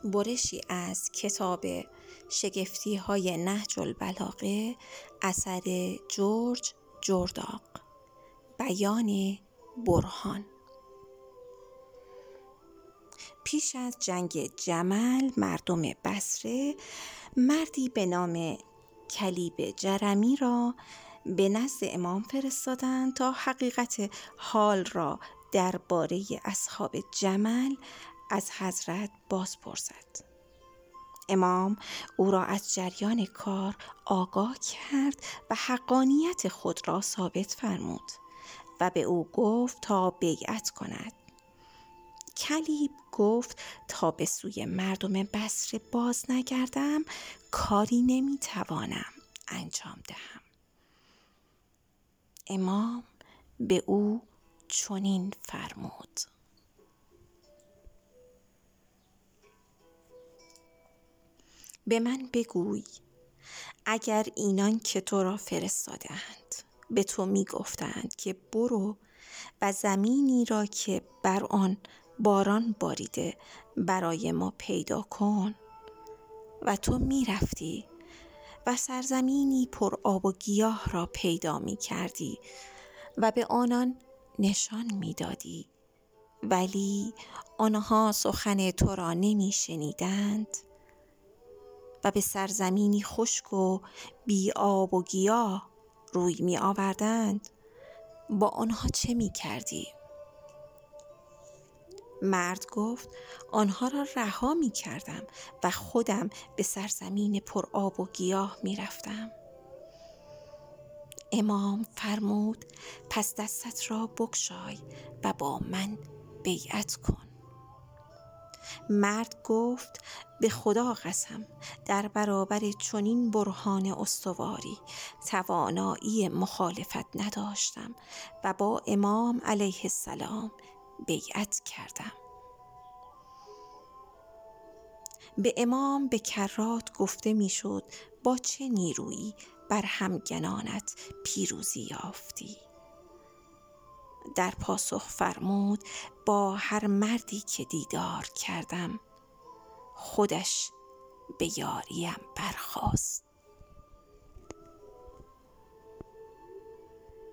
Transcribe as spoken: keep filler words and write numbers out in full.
برشی از کتاب شگفتی های نهج البلاغه اثر جورج جرداق. بیان برهان. پیش از جنگ جمل مردم بصره مردی به نام کلیب جرمی را به نزد امام فرستادند تا حقیقت حال را درباره اصحاب جمل از حضرت باز پرسد. امام او را از جریان کار آگاه کرد و حقانیت خود را ثابت فرمود و به او گفت تا بیعت کند. کلیب گفت تا به سوی مردم بصره باز نگردم کاری نمیتوانم انجام دهم. امام به او چنین فرمود: به من بگوی اگر اینان که تو را فرستادند به تو می گفتند که برو و زمینی را که بر آن باران باریده برای ما پیدا کن و تو می رفتی و سرزمینی پر آب و گیاه را پیدا می کردی و به آنان نشان می دادی ولی آنها سخن تو را نمی شنیدند و به سرزمینی خشک و بی آب و گیاه روی می آوردند، با آنها چه می کردی؟ مرد گفت آنها را رها می کردم و خودم به سرزمین پر آب و گیاه می رفتم. امام فرمود پس دستت را بگشای و با من بیعت کن. مرد گفت به خدا قسم در برابر چنین برهان استواری توانایی مخالفت نداشتم و با امام علیه السلام بیعت کردم. به امام به کرات گفته میشد با چه نیرویی بر همگنانت پیروزی یافتی؟ در پاسخ فرمود با هر مردی که دیدار کردم خودش به یاریم برخاست.